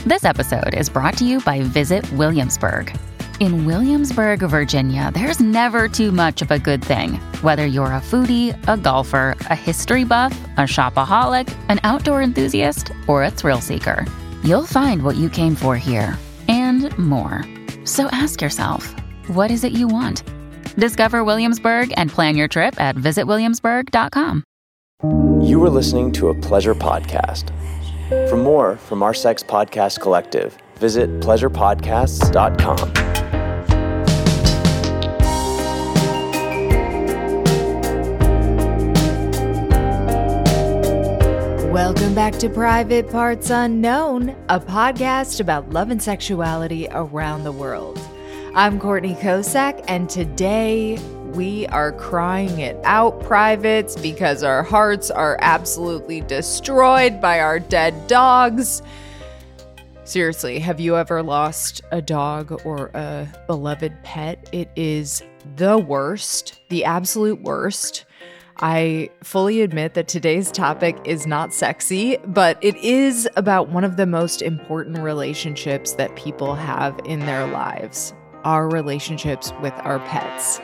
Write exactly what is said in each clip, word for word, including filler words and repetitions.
This episode is brought to you by Visit Williamsburg. In Williamsburg, Virginia, there's never too much of a good thing. Whether you're a foodie, a golfer, a history buff, a shopaholic, an outdoor enthusiast, or a thrill seeker, you'll find what you came for here and more. So ask yourself, what is it you want? Discover Williamsburg and plan your trip at visit williamsburg dot com. You were listening to a Pleasure Podcast. For more from our Sex Podcast Collective, visit pleasure podcasts dot com. Welcome back to Private Parts Unknown, a podcast about love and sexuality around the world. I'm Courtney Kosak, and today we are crying it out, privates, because our hearts are absolutely destroyed by our dead dogs. Seriously, have you ever lost a dog or a beloved pet? It is the worst, the absolute worst. I fully admit that today's topic is not sexy, but it is about one of the most important relationships that people have in their lives, our relationships with our pets.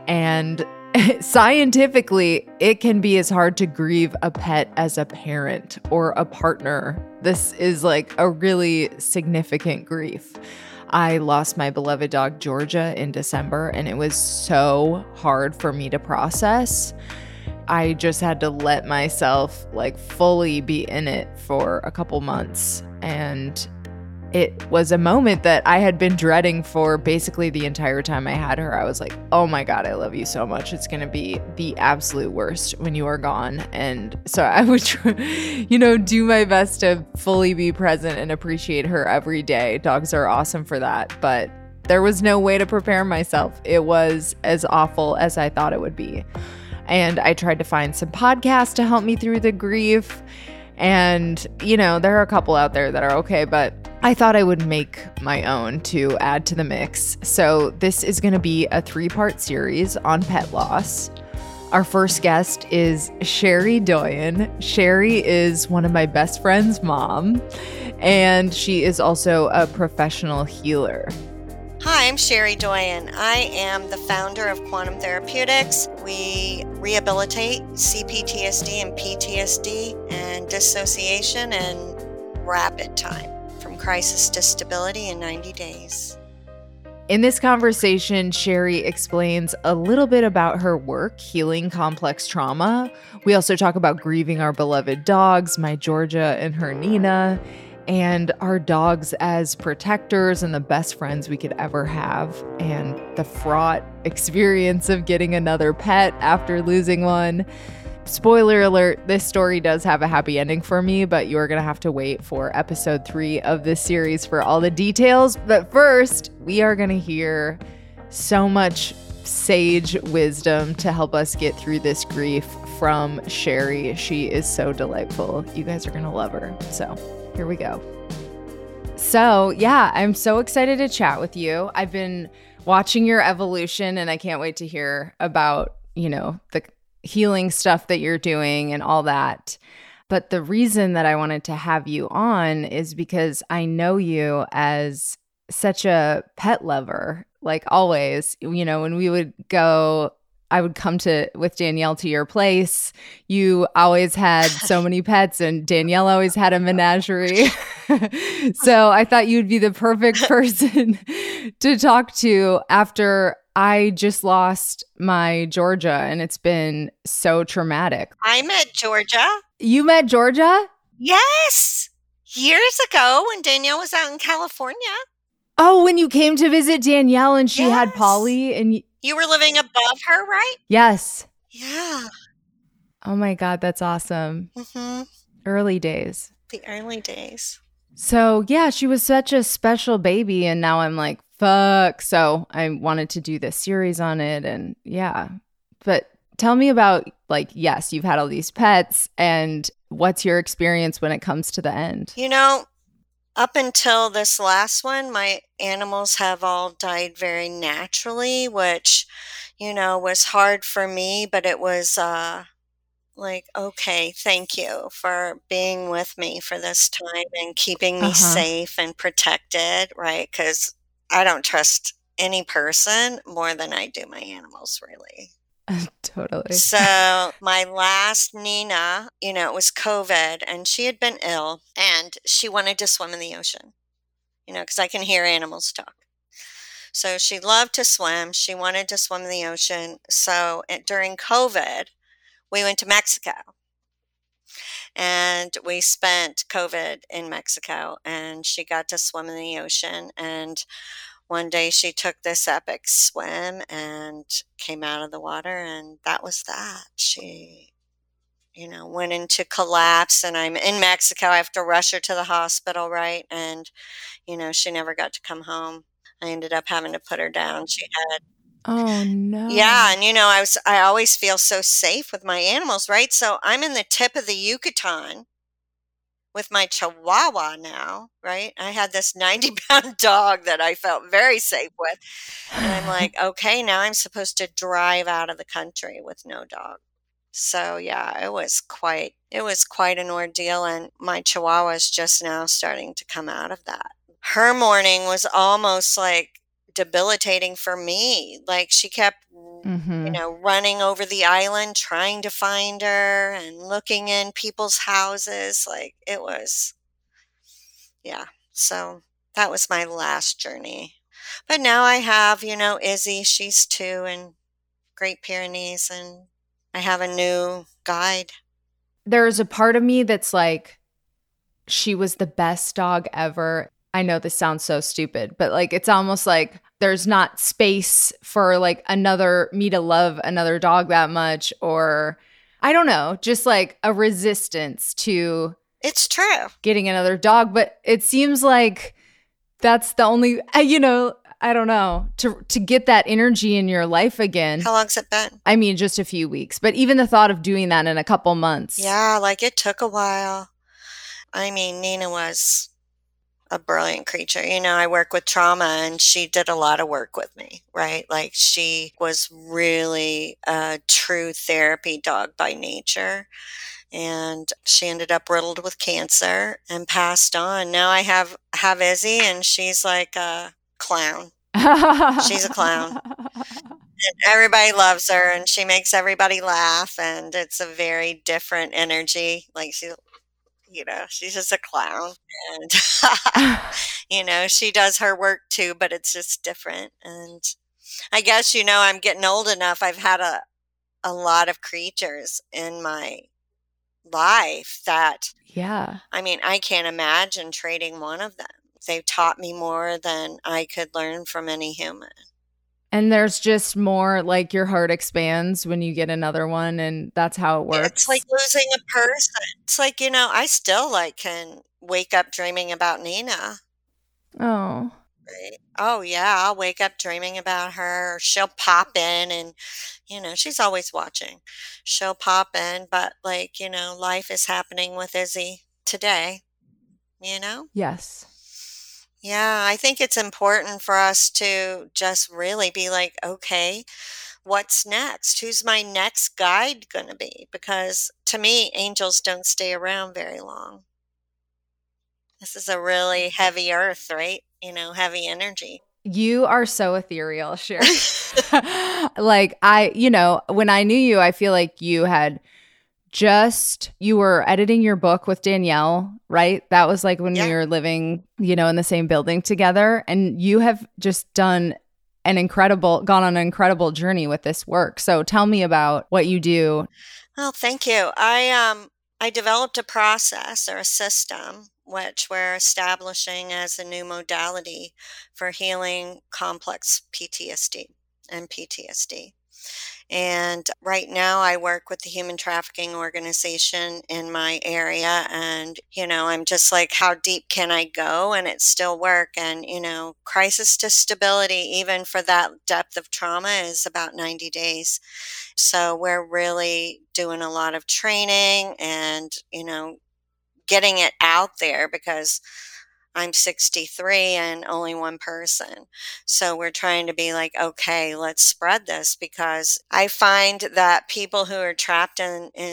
And scientifically, it can be as hard to grieve a pet as a parent or a partner. This is like a really significant grief. I lost my beloved dog, Georgia, in December, and it was so hard for me to process. I just had to let myself like fully be in it for a couple months. And it was a moment that I had been dreading for basically the entire time I had her. I was like, oh my God, I love you so much. It's going to be the absolute worst when you are gone. And so I would, try, you know, do my best to fully be present and appreciate her every day. Dogs are awesome for that. But there was no way to prepare myself. It was as awful as I thought it would be. And I tried to find some podcasts to help me through the grief. And, you know, there are a couple out there that are okay, but I thought I would make my own to add to the mix. So this is going to be a three-part series on pet loss. Our first guest is Sherry Doyen. Sherry is one of my best friend's mom, and she is also a professional healer. Hi, I'm Sherry Doyen. I am the founder of Quantum Therapeutics. We rehabilitate C P T S D and P T S D and dissociation in rapid time, from crisis to stability in ninety days. In this conversation, Sherry explains a little bit about her work healing complex trauma. We also talk about grieving our beloved dogs, my Georgia and her Nina, and our dogs as protectors and the best friends we could ever have, and the fraught experience of getting another pet after losing one. Spoiler alert, this story does have a happy ending for me, but you're going to have to wait for episode three of this series for all the details. But first, we are going to hear so much sage wisdom to help us get through this grief from Sherry. She is so delightful. You guys are going to love her. So here we go. So yeah, I'm so excited to chat with you. I've been watching your evolution and I can't wait to hear about, you know, the healing stuff that you're doing and all that. But the reason that I wanted to have you on is because I know you as such a pet lover. Like always, you know, when we would go, I would come to with Danielle to your place. You always had so many pets, and Danielle always had a menagerie. So I thought you'd be the perfect person to talk to after I just lost my Georgia, and it's been so traumatic. I met Georgia. You met Georgia? Yes. Years ago when Danielle was out in California. Oh, when you came to visit Danielle and she Yes. had Polly and y- You were living above her, right? yes. Yeah. Oh my God, that's awesome. Mm-hmm. Early days. The early days. So yeah, she was such a special baby, and now I'm like, fuck. So I wanted to do this series on it, and yeah. But tell me about, like, yes, you've had all these pets, and what's your experience when it comes to the end? You know, up until this last one, my animals have all died very naturally, which, you know, was hard for me, but it was uh, like, okay, thank you for being with me for this time and keeping me Uh-huh. safe and protected, right? Because I don't trust any person more than I do my animals, really. Totally. So my last Nina, you know, it was COVID and she had been ill and she wanted to swim in the ocean, you know, because I can hear animals talk. So she loved to swim. She wanted to swim in the ocean. So eh, during COVID, we went to Mexico and we spent COVID in Mexico and she got to swim in the ocean. And one day she took this epic swim and came out of the water, and that was that. She, you know, went into collapse, and I'm in Mexico. I have to rush her to the hospital, right? And, you know, she never got to come home. I ended up having to put her down. She had Oh Yeah, no. and you know, I was I always feel so safe with my animals, right? So I'm in the tip of the Yucatan with my Chihuahua now, right? I had this ninety pound dog that I felt very safe with. And I'm like, okay, now I'm supposed to drive out of the country with no dog. So yeah, it was quite it was quite an ordeal, and my Chihuahua is just now starting to come out of that. Her morning was almost like debilitating for me. Like she kept, you Mhm. know, running over the island trying to find her and looking in people's houses. Like it was, yeah. So that was my last journey. But now I have, you know, Izzy, she's two in Great Pyrenees, and I have a new guide. There's a part of me that's like, she was the best dog ever. I know this sounds so stupid, but like it's almost like there's not space for like another me to love another dog that much, or I don't know, just like a resistance to It's true. getting another dog. But it seems like that's the only, uh, you know, I don't know, to to get that energy in your life again. How long's it been? I mean, just a few weeks, but even the thought of doing that in a couple months. Yeah, like it took a while. I mean, Nina was a brilliant creature. You know, I work with trauma and she did a lot of work with me, right? Like she was really a true therapy dog by nature. And she ended up riddled with cancer and passed on. Now I have have Izzy and she's like a clown. She's a clown. And everybody loves her and she makes everybody laugh and it's a very different energy. Like she you know, she's just a clown and you know, she does her work too, but it's just different. And I guess, you know, I'm getting old enough. I've had a, a lot of creatures in my life that, Yeah. I mean, I can't imagine trading one of them. They've taught me more than I could learn from any human. And there's just more like your heart expands when you get another one, and that's how it It's like works. losing a person. It's like, you know, I still like can wake up dreaming about Nina. Oh. Right. Oh, yeah, I'll wake up dreaming about her. Or she'll pop in and, you know, she's always watching. She'll pop in, but like, you know, life is happening with Izzy today, you know? Yes. Yeah, I think it's important for us to just really be like, okay, what's next? Who's my next guide going to be? Because to me, angels don't stay around very long. This is a really heavy earth, right? You know, heavy energy. You are so ethereal, Sherry. Like I, you know, when I knew you, I feel like you had just you were editing your book with Danielle, right? That was like when we Yeah. were living, you know, in the same building together, and you have just done an incredible gone on an incredible journey with this work. So tell me about what you do. Well, thank you. I um I developed a process or a system which we're establishing as a new modality for healing complex P T S D and P T S D. And right now, I work with the human trafficking organization in my area. And, you know, I'm just like, how deep can I go? And it still work. And, you know, crisis to stability, even for that depth of trauma, is about ninety days. So we're really doing a lot of training and, you know, getting it out there because I'm sixty-three and only one person. So we're trying to be like, okay, let's spread this because I find that people who are trapped in, in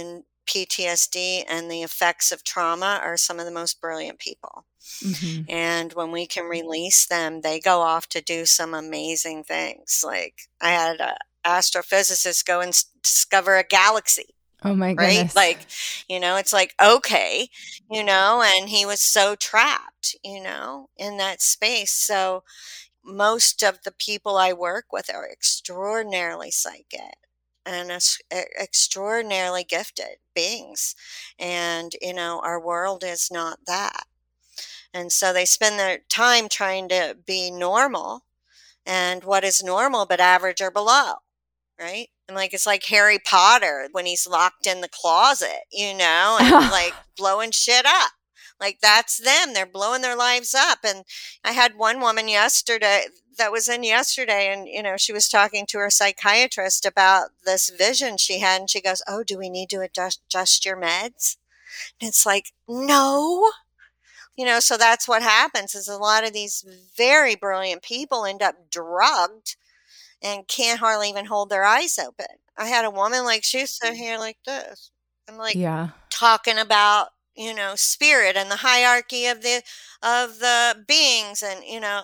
P T S D and the effects of trauma are some of the most brilliant people. Mm-hmm. And when we can release them, they go off to do some amazing things. Like I had an astrophysicist go and s- discover a galaxy. Oh my Right? goodness. Like, you know, it's like, okay, you know, and he was so trapped, you know, in that space. So most of the people I work with are extraordinarily psychic and es- e- extraordinarily gifted beings. And, you know, our world is not that. And so they spend their time trying to be normal. And what is normal but average or below? Right? And like it's like Harry Potter when he's locked in the closet, you know, and like blowing shit up. Like that's them. They're blowing their lives up. And I had one woman yesterday that was in yesterday, and you know, she was talking to her psychiatrist about this vision she had, and she goes, "Oh, do we need to adjust, adjust your meds?" And it's like, no. You know, so that's what happens is a lot of these very brilliant people end up drugged and can't hardly even hold their eyes open. I had a woman like she was sitting here like this. I'm like Yeah. talking about, you know, spirit and the hierarchy of the of the beings, and you know,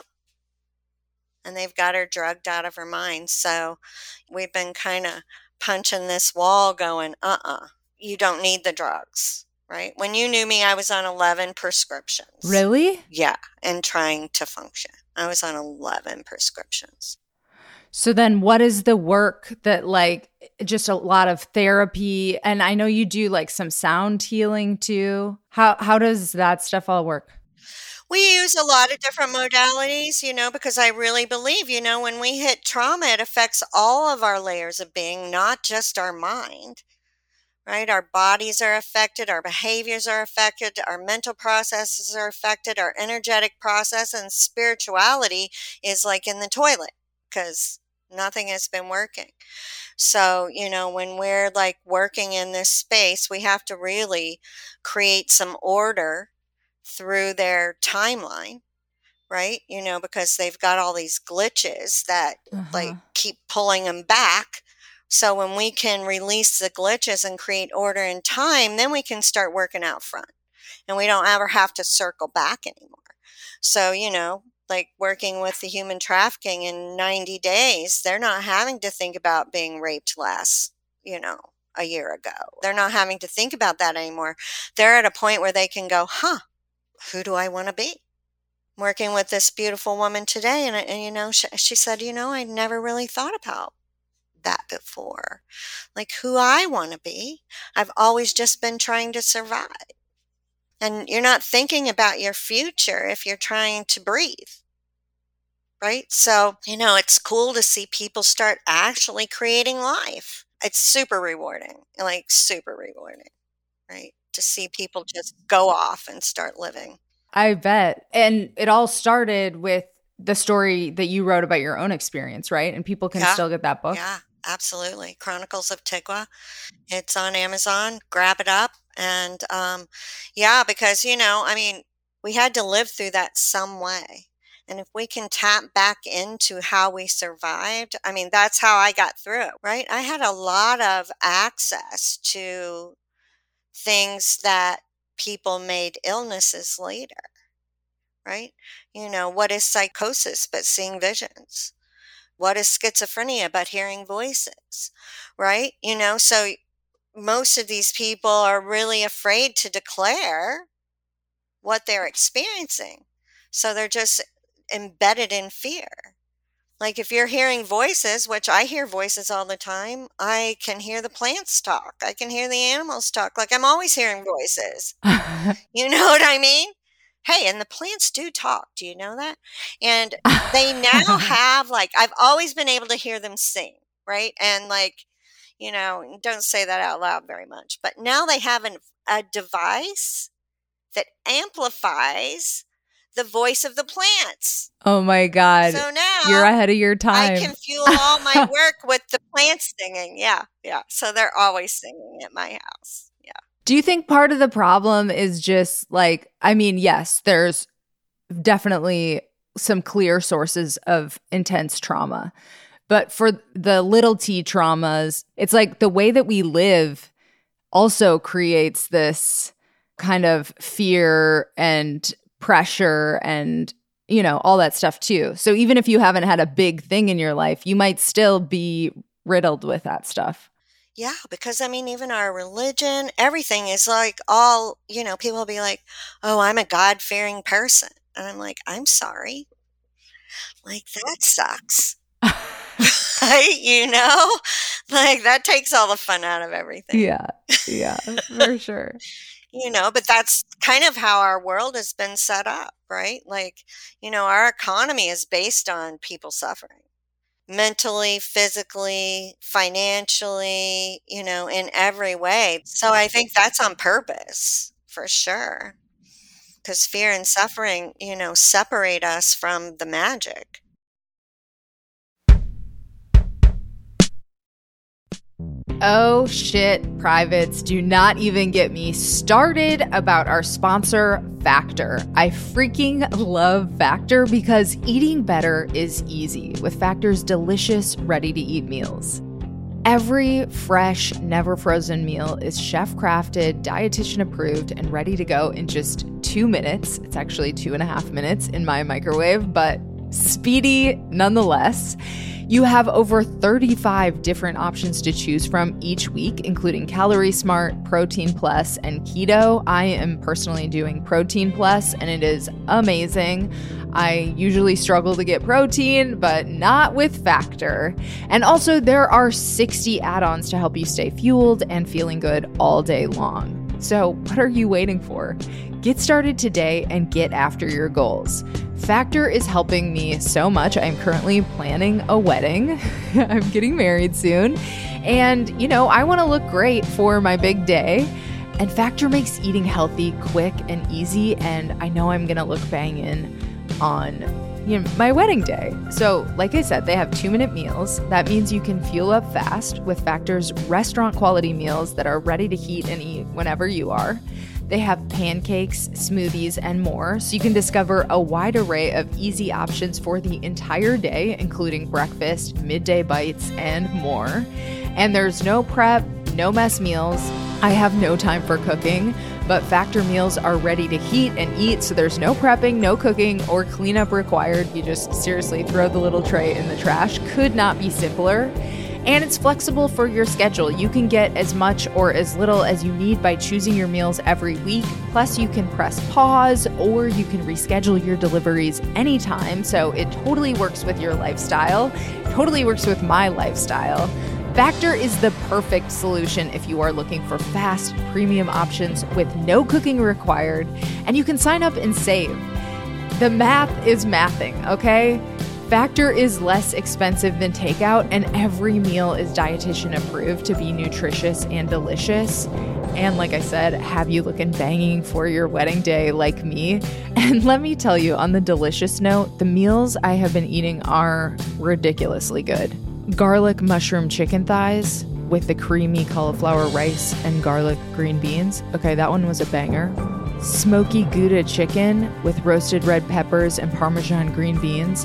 and they've got her drugged out of her mind. So we've been kind of punching this wall going, uh-uh, you don't need the drugs. Right? When you knew me, I was on eleven prescriptions. Really? Yeah, and trying to function. I was on eleven prescriptions. So then what is the work that like just a lot of therapy, and I know you do like some sound healing too. How how does that stuff all work? We use a lot of different modalities, you know, because I really believe, you know, when we hit trauma, it affects all of our layers of being, not just our mind. Right? Our bodies are affected, our behaviors are affected, our mental processes are affected, our energetic process and spirituality is like in the toilet because nothing has been working. So, you know, when we're like working in this space, we have to really create some order through their timeline. Right? You know, because they've got all these glitches that Uh-huh. like keep pulling them back. So when we can release the glitches and create order in time, then we can start working out front. And we don't ever have to circle back anymore. So, you know, like working with the human trafficking in ninety days, they're not having to think about being raped last, you know, a year ago. They're not having to think about that anymore. They're at a point where they can go, huh, who do I want to be? Working with this beautiful woman today, and, and you know, she, she said, you know, I never really thought about that before, like who I want to be. I've always just been trying to survive. And you're not thinking about your future if you're trying to breathe. Right? So, you know, it's cool to see people start actually creating life. It's super rewarding, like super rewarding, right? To see people just go off and start living. I bet. And it all started with the story that you wrote about your own experience, right? And people can Yeah. still get that book. Yeah, absolutely. Chronicles of Tigwa. It's on Amazon. Grab it up. And um, yeah, because, you know, I mean, we had to live through that some way. And if we can tap back into how we survived, I mean, that's how I got through it, right? I had a lot of access to things that people made illnesses later, right? You know, what is psychosis but seeing visions? What is schizophrenia but hearing voices, right? You know, so most of these people are really afraid to declare what they're experiencing. So they're just embedded in fear. Like if you're hearing voices, which I hear voices all the time, I can hear the plants talk. I can hear the animals talk. Like I'm always hearing voices. You know what I mean? Hey, and the plants do talk. Do you know that? And they now have like, I've always been able to hear them sing, right? And like, you know, don't say that out loud very much, but now they have an, a device that amplifies the voice of the plants. Oh my God. So now you're ahead of your time. I can fuel all my work with the plants singing. Yeah, yeah. So they're always singing at my house. Yeah. Do you think part of the problem is just like, I mean, yes, there's definitely some clear sources of intense trauma, but for the little t traumas, it's like the way that we live, also creates this kind of fear and pressure and, you know, all that stuff too. So even if you haven't had a big thing in your life, you might still be riddled with that stuff. Yeah, because I mean, even our religion, everything is like all, you know, people will be like, oh, I'm a God-fearing person. And I'm like, I'm sorry. Like, that sucks. Right? You know? Like, that takes all the fun out of everything. Yeah, yeah, for sure. You know, but that's kind of how our world has been set up, right? Like, you know, our economy is based on people suffering. Mentally, physically, financially, you know, in every way. So I think that's on purpose, for sure. Because fear and suffering, you know, separate us from the magic. Oh shit, privates, do not even get me started about our sponsor, Factor. I freaking love Factor because eating better is easy with Factor's delicious, ready-to-eat meals. Every fresh, never frozen meal is chef-crafted, dietitian-approved, and ready to go in just two minutes. It's actually two and a half minutes in my microwave, but speedy nonetheless. You have over thirty-five different options to choose from each week, including Calorie Smart, Protein Plus, and Keto. I am personally doing Protein Plus, and it is amazing. I usually struggle to get protein, but not with Factor. And also, there are sixty add-ons to help you stay fueled and feeling good all day long. So what are you waiting for? Get started today and get after your goals. Factor is helping me so much. I'm currently planning a wedding. I'm getting married soon. And, you know, I want to look great for my big day. And Factor makes eating healthy quick and easy. And I know I'm going to look banging on, you know, my wedding day. So, like I said, they have two-minute meals. That means you can fuel up fast with Factor's restaurant-quality meals that are ready to heat and eat whenever you are. They have pancakes, smoothies, and more, so you can discover a wide array of easy options for the entire day, including breakfast, midday bites, and more. And there's no prep, no mess meals. I have no time for cooking, but Factor meals are ready to heat and eat, so there's no prepping, no cooking, or cleanup required. You just seriously throw the little tray in the trash. Could not be simpler. And it's flexible for your schedule. You can get as much or as little as you need by choosing your meals every week. Plus, you can press pause or you can reschedule your deliveries anytime. So it totally works with your lifestyle, totally works with my lifestyle. Factor is the perfect solution if you are looking for fast, premium options with no cooking required, and you can sign up and save. The math is mathing, okay? Factor is less expensive than takeout, and every meal is dietitian approved to be nutritious and delicious. And like I said, have you looking banging for your wedding day like me. And let me tell you, on the delicious note, the meals I have been eating are ridiculously good. Garlic mushroom chicken thighs with the creamy cauliflower rice and garlic green beans. Okay, that one was a banger. Smoky Gouda chicken with roasted red peppers and Parmesan green beans.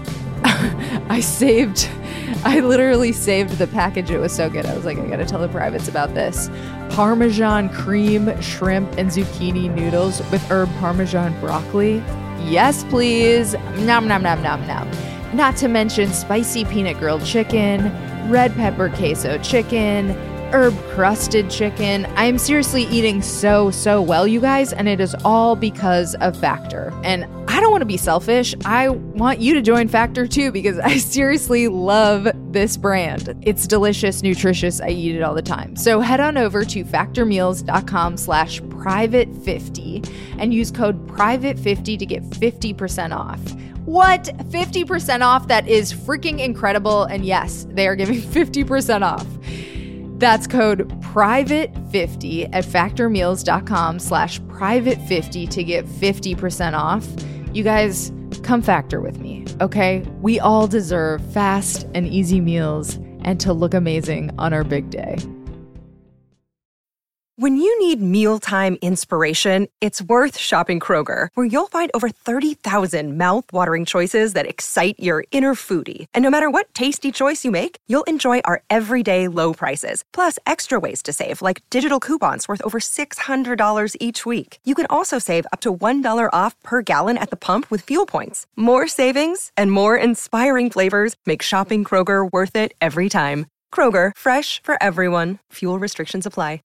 I saved, I literally saved the package. It was so good. I was like, I gotta tell the privates about this. Parmesan cream, shrimp, and zucchini noodles with herb Parmesan broccoli. Yes, please. Nom, nom, nom, nom, nom. Not to mention spicy peanut grilled chicken, red pepper queso chicken, herb crusted chicken. I am seriously eating so, so well, you guys, and it is all because of Factor. And I don't want to be selfish. I want you to join Factor too, because I seriously love this brand. It's delicious, nutritious. I eat it all the time. So head on over to factormeals.com slash private 50 and use code private fifty to get fifty percent off. What? fifty percent off? That is freaking incredible. And yes, they are giving fifty percent off. That's code private fifty at factormeals.com slash private 50 to get fifty percent off. You guys, come Factor with me, okay? We all deserve fast and easy meals and to look amazing on our big day. When you need mealtime inspiration, it's worth shopping Kroger, where you'll find over thirty thousand mouth-watering choices that excite your inner foodie. And no matter what tasty choice you make, you'll enjoy our everyday low prices, plus extra ways to save, like digital coupons worth over six hundred dollars each week. You can also save up to one dollar off per gallon at the pump with fuel points. More savings and more inspiring flavors make shopping Kroger worth it every time. Kroger, fresh for everyone. Fuel restrictions apply.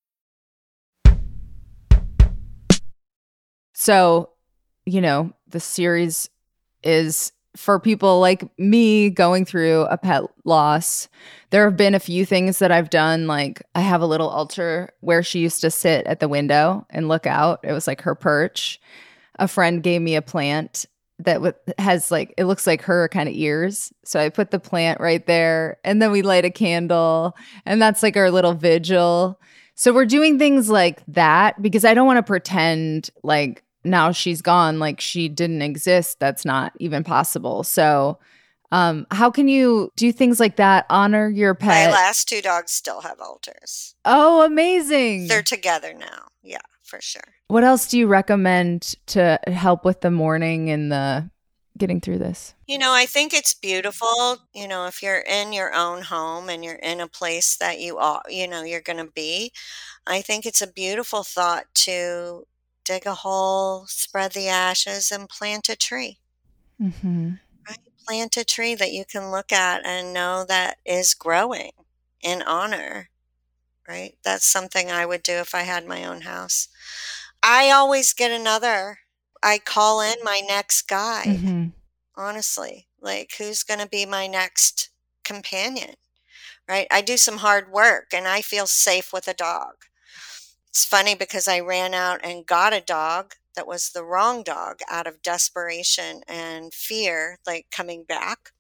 So, you know, the series is for people like me going through a pet loss. There have been a few things that I've done. Like, I have a little altar where she used to sit at the window and look out. It was like her perch. A friend gave me a plant that w- has like, it looks like her kind of ears. So I put the plant right there, and then we light a candle, and that's like our little vigil. So we're doing things like that because I don't want to pretend like now she's gone, like she didn't exist. That's not even possible. So um, how can you do things like that? Honor your pet. My last two dogs still have altars. Oh, amazing. They're together now. Yeah, for sure. What else do you recommend to help with the mourning and the getting through this? You know, I think it's beautiful, you know, if you're in your own home and you're in a place that you are, you know, you're going to be. I think it's a beautiful thought to dig a hole, spread the ashes, and plant a tree. Mm-hmm. Right? Plant a tree that you can look at and know that is growing in honor. Right? That's something I would do if I had my own house. I always get another. I call in my next guide. Mm-hmm. Honestly, like, who's going to be my next companion? Right? I do some hard work and I feel safe with a dog. It's funny because I ran out and got a dog that was the wrong dog out of desperation and fear, like coming back.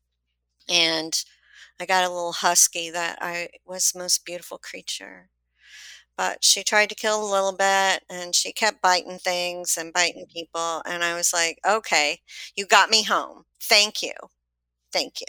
And I got a little husky that I was the most beautiful creature. But she tried to kill a little bit and she kept biting things and biting people. And I was like, okay, you got me home. Thank you. Thank you.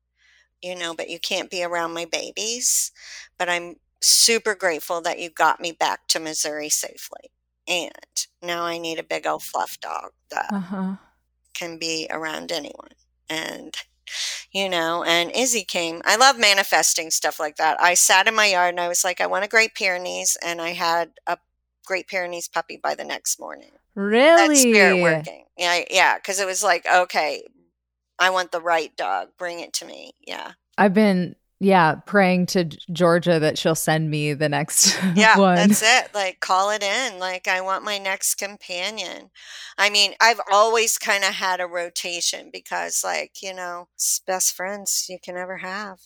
You know, but you can't be around my babies. But I'm super grateful that you got me back to Missouri safely. And now I need a big old fluff dog that Uh-huh. can be around anyone. And, you know, and Izzy came. I love manifesting stuff like that. I sat in my yard and I was like, I want a Great Pyrenees. And I had a Great Pyrenees puppy by the next morning. Really? That spirit working. Yeah, yeah. Because it was like, okay, I want the right dog. Bring it to me. Yeah. I've been, yeah, praying to Georgia that she'll send me the next Yeah, one. that's it. Like, call it in. Like, I want my next companion. I mean, I've always kind of had a rotation because, like, you know, it's best friends you can ever have.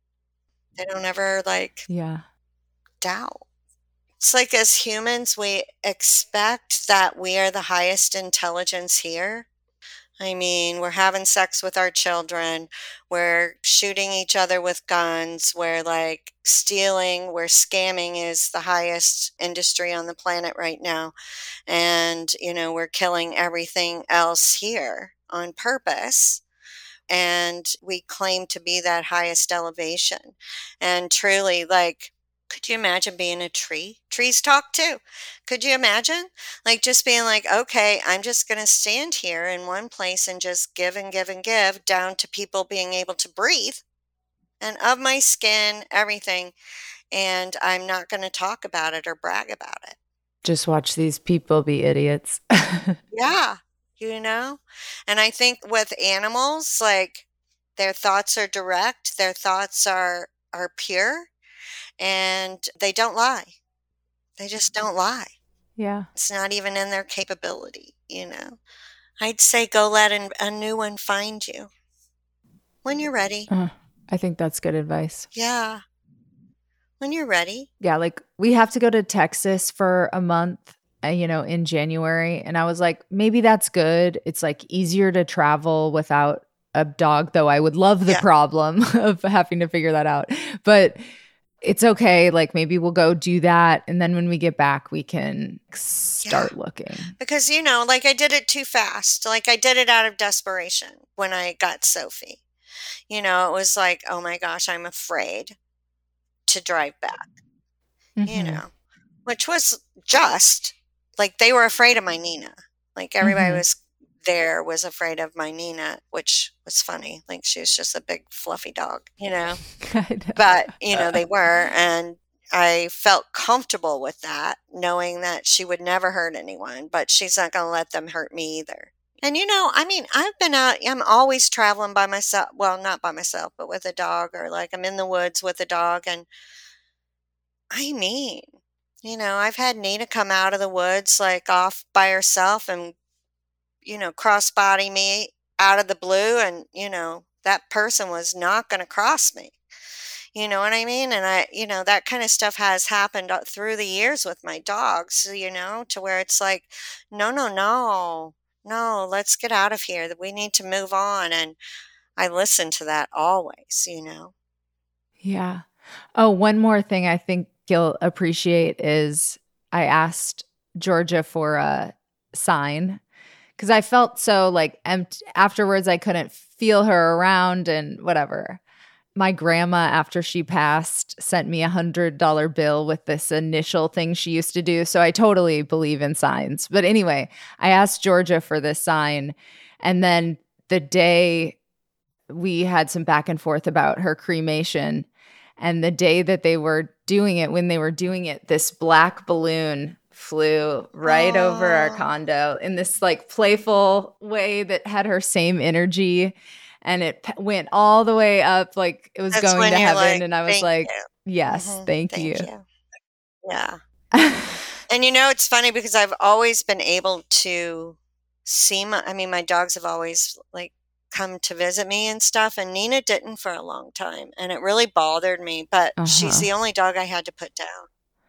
They don't ever, like, Yeah. doubt. It's like, as humans, we expect that we are the highest intelligence here. I mean, we're having sex with our children. We're shooting each other with guns. We're like stealing. We're scamming is the highest industry on the planet right now. And, you know, we're killing everything else here on purpose. And we claim to be that highest elevation. And truly, like, could you imagine being a tree? Trees talk too. Could you imagine? Like, just being like, okay, I'm just going to stand here in one place and just give and give and give, down to people being able to breathe and of my skin, everything. And I'm not going to talk about it or brag about it. Just watch these people be idiots. Yeah. You know? And I think with animals, like, their thoughts are direct. Their thoughts are, are pure. And they don't lie. They just don't lie. Yeah. It's not even in their capability, you know. I'd say go let an, a new one find you when you're ready. Uh, I think that's good advice. Yeah. When you're ready. Yeah, like we have to go to Texas for a month, uh, you know, in January. And I was like, maybe that's good. It's like easier to travel without a dog, though I would love the Yeah. problem of having to figure that out. But it's okay. Like, maybe we'll go do that. And then when we get back, we can start looking. Because, you know, like, I did it too fast. Like, I did it out of desperation when I got Sophie. You know, it was like, oh my gosh, I'm afraid to drive back. You Mhm. know, which was just like they were afraid of my Nina. Like everybody Mhm. was there was afraid of my Nina, which was funny. Like she was just a big fluffy dog, you know. I know. But, you know, they were, and I felt comfortable with that, knowing that she would never hurt anyone, but she's not going to let them hurt me either. And, you know, I mean, I've been out, I'm always traveling by myself. Well, not by myself, but with a dog, or like I'm in the woods with a dog. And I mean, you know, I've had Nina come out of the woods like off by herself and, you know, crossbody me out of the blue. And, you know, that person was not going to cross me. You know what I mean? And I, you know, that kind of stuff has happened uh, through the years with my dogs, you know, to where it's like, no, no, no, no, let's get out of here. That we need to move on. And I listen to that always, you know. Yeah. Oh, one more thing I think you'll appreciate is I asked Georgia for a sign because I felt so like empty afterwards. I couldn't feel her around and whatever. My grandma, after she passed, sent me a hundred dollar bill with this initial thing she used to do. So I totally believe in signs. But anyway, I asked Georgia for this sign. And then the day we had some back and forth about her cremation, and the day that they were doing it, when they were doing it, this black balloon flew right over our Oh, condo in this like playful way that had her same energy. And it p- went all the way up, like it was that's going when to you're heaven. like, And I was thank like, you. yes, hmm thank you. Thank you. Yeah. And you know, it's funny because I've always been able to see my, I mean, my dogs have always like come to visit me and stuff, and Nina didn't for a long time. And it really bothered me, but she's Uh-huh. the only dog I had to put down.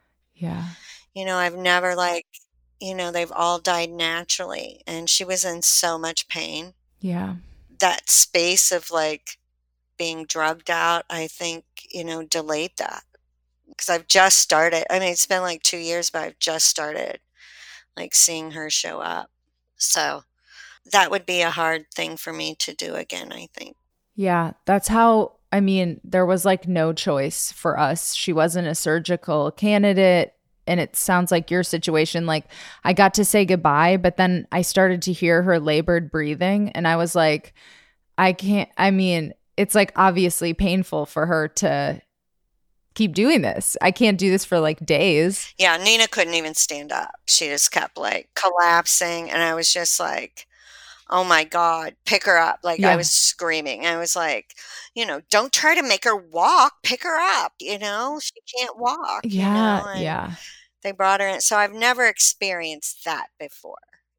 Yeah. You know, I've never like, you know, they've all died naturally, and she was in so much pain. Yeah. That space of like being drugged out, I think, you know, delayed that because I've just started. I mean, it's been like two years, but I've just started like seeing her show up. So that would be a hard thing for me to do again, I think. Yeah. That's how, I mean, there was like no choice for us. She wasn't a surgical candidate. And it sounds like your situation. Like I got to say goodbye, but then I started to hear her labored breathing. And I was like, I can't, I mean, it's like obviously painful for her to keep doing this. I can't do this for like days. Yeah, Nina couldn't even stand up. She just kept like collapsing. And I was just like, oh my God, pick her up. Like I Yeah. was screaming. I was like, you know, don't try to make her walk, pick her up. You know, she can't walk, you Yeah. know, and Yeah. they brought her in. So I've never experienced that before.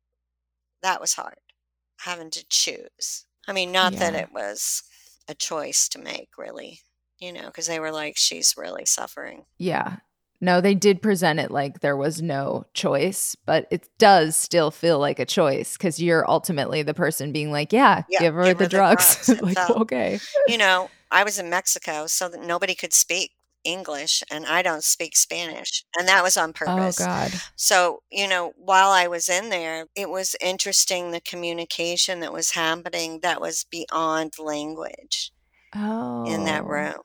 That was hard, having to choose. I mean, not that Yeah. it was a choice to make, really, you know, because they were like, she's really suffering. Yeah. No, they did present it like there was no choice, but it does still feel like a choice because you're ultimately the person being like, yeah, Yeah, give her give the her the drugs. drugs. It Like, felt, okay. you know, I was in Mexico, so that nobody could speak English, and I don't speak Spanish, and that was on Oh, purpose. God. So, you know, while I was in there, it was interesting the communication that was happening that was beyond language in that Oh. room,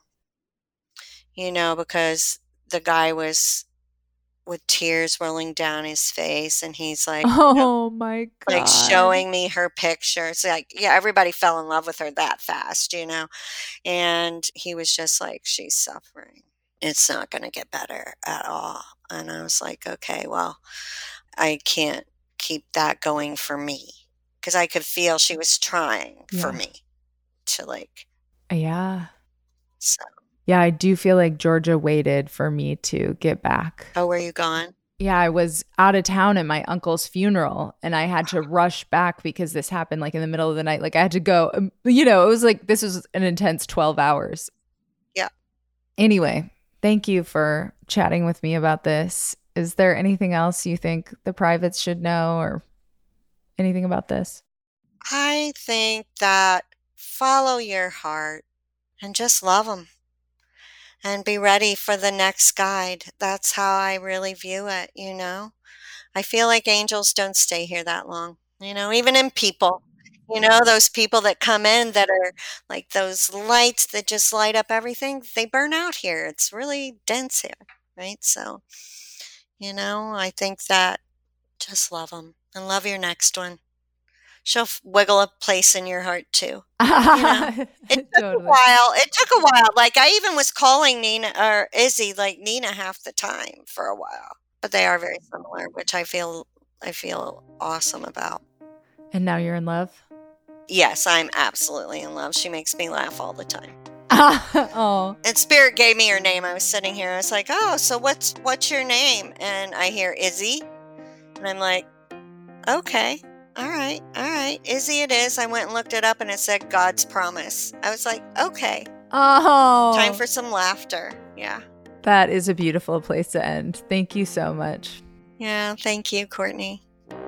you know, because the guy was with tears rolling down his face, and he's like, you know, Oh, my like God. showing me her pictures. Like, yeah, everybody fell in love with her that fast, you know. And he was just like, she's suffering. It's not going to get better at all. And I was like, okay, well, I can't keep that going for me because I could feel she was trying for Yeah. me to like, Yeah. so. Yeah, I do feel like Georgia waited for me to get back. Oh, were you gone? Yeah, I was out of town at my uncle's funeral and I had to rush back because this happened like in the middle of the night. Like I had to go, um, you know, it was like this was an intense twelve hours. Yeah. Anyway, thank you for chatting with me about this. Is there anything else you think the privates should know or anything about this? I think that follow your heart and just love them and be ready for the next guide. That's how I really view it, you know? I feel like angels don't stay here that long, you know, even in people. You know, those people that come in that are like those lights that just light up everything, they burn out here. It's really dense here, right? So, You know, I think that just love them and love your next one. She'll f- wiggle a place in your heart too. You know, it took Totally. a while. It took a while. Like I even was calling Nina or Izzy like Nina half the time for a while, but they are very similar, which I feel I feel awesome about. And now you're in love? Yes, I'm absolutely in love. She makes me laugh all the time. Oh. And Spirit gave me her name. I was sitting here. I was like, "Oh, so what's what's your name?" And I hear Izzy, and I'm like, "Okay, all right, all right, Izzy, it is." I went and looked it up, and it said God's Promise. I was like, "Okay, Oh. time for some laughter." Yeah, That is a beautiful place to end. Thank you so much. yeah. Thank you, Courtney.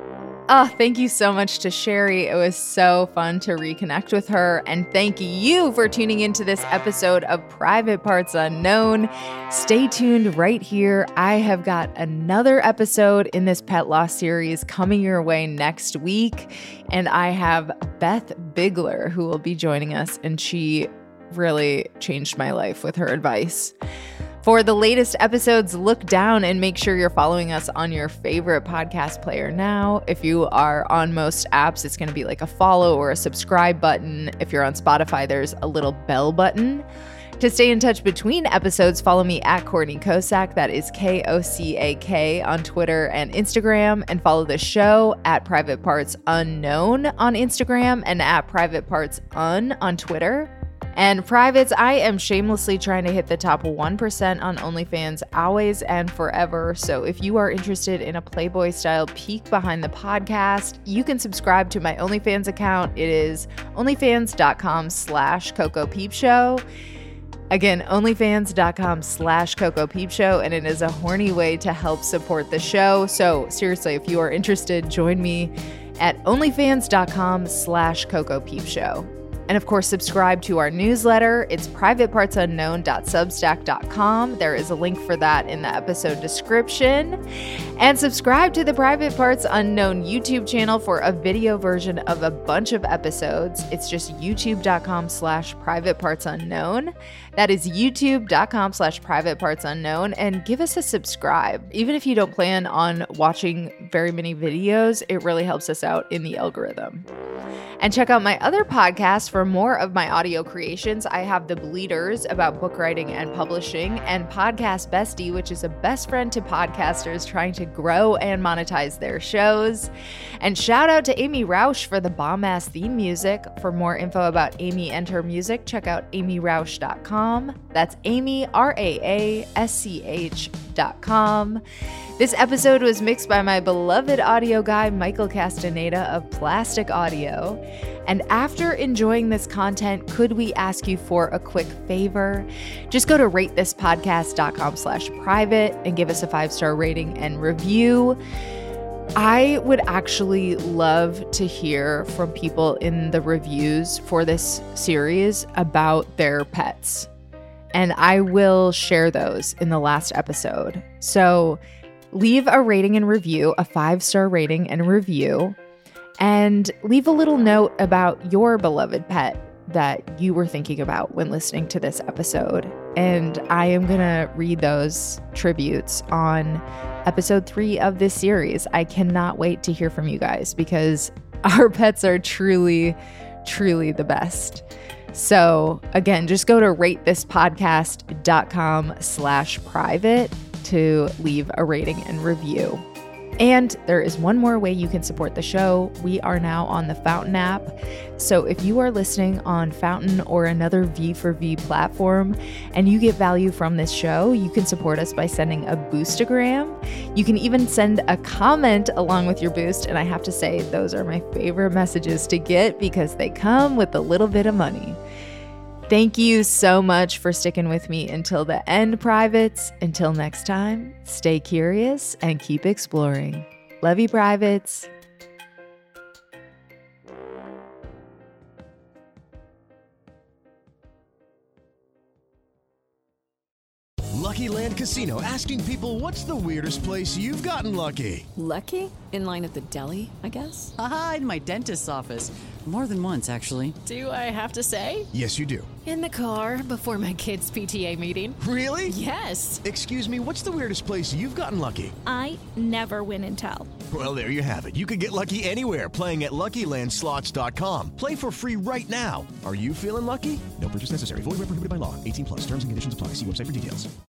Oh, thank you so much to Sherry. It was so fun to reconnect with her. And thank you for tuning into this episode of Private Parts Unknown. Stay tuned right here. I have got another episode in this pet loss series coming your way next week. And I have Beth Bigler who will be joining us. And she really changed my life with her advice. For the latest episodes, look down and make sure you're following us on your favorite podcast player now. If you are on most apps, it's going to be like a follow or a subscribe button. If you're on Spotify, there's a little bell button. To stay in touch between episodes, follow me at Courtney Kosak. That is K O C A K on Twitter and Instagram. And follow the show at Private Parts Unknown on Instagram and at Private Parts Un on Twitter. And privates, I am shamelessly trying to hit the top one percent on OnlyFans always and forever. So if you are interested in a Playboy-style peek behind the podcast, you can subscribe to my OnlyFans account. It is onlyfans.com slash Coco Peep Show. Again, onlyfans.com slash Coco Peep Show. And it is a horny way to help support the show. So seriously, if you are interested, join me at onlyfans.com slash Coco Peep Show. And of course, subscribe to our newsletter. It's private parts unknown dot substack dot com. There is a link for that in the episode description. And subscribe to the Private Parts Unknown YouTube channel for a video version of a bunch of episodes. It's just youtube.com slash private parts unknown. That is youtube.com slash private parts unknown. And give us a subscribe. Even if you don't plan on watching very many videos, it really helps us out in the algorithm. And check out my other podcast for more of my audio creations. I have The Bleeders about book writing and publishing, and Podcast Bestie, which is a best friend to podcasters trying to grow and monetize their shows. And shout out to Amy Rausch for the bomb-ass theme music. For more info about Amy and her music, check out amy rausch dot com. That's Amy, R A A S C H dot com. This episode was mixed by my beloved audio guy, Michael Castaneda of Plastic Audio. And after enjoying this content, could we ask you for a quick favor? Just go to ratethispodcast.com slash private and give us a five-star rating and review. I would actually love to hear from people in the reviews for this series about their pets. And I will share those in the last episode. So leave a rating and review, a five-star rating and review, and leave a little note about your beloved pet that you were thinking about when listening to this episode. And I am going to read those tributes on episode three of this series. I cannot wait to hear from you guys because our pets are truly, truly the best. So again, just go to ratethispodcast.com slash private to leave a rating and review. And there is one more way you can support the show. We are now on the Fountain app. So if you are listening on Fountain or another V four V platform and you get value from this show, you can support us by sending a boostagram. You can even send a comment along with your boost. And I have to say, those are my favorite messages to get because they come with a little bit of money. Thank you so much for sticking with me until the end, privates. Until next time, stay curious and keep exploring. Love you, privates. Lucky Land Casino, asking people, what's the weirdest place you've gotten lucky? Lucky? In line at the deli, I guess? Aha, in my dentist's office. More than once, actually. Do I have to say? Yes, you do. In the car before my kids' P T A meeting. Really? Yes. Excuse me, what's the weirdest place you've gotten lucky? I never win and tell. Well, there you have it. You can get lucky anywhere, playing at Lucky Land Slots dot com. Play for free right now. Are you feeling lucky? No purchase necessary. Void where prohibited by law. eighteen plus. Terms and conditions apply. See website for details.